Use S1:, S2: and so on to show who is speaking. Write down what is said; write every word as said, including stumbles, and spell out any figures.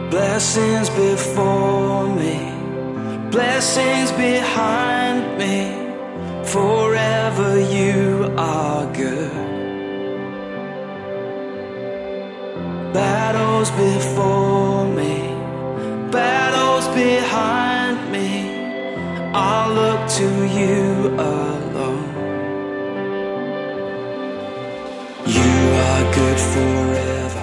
S1: Blessings before me, blessings behind me. Forever you are good. Battles before me, battles behind me. I'll look to you alone. You are good forever.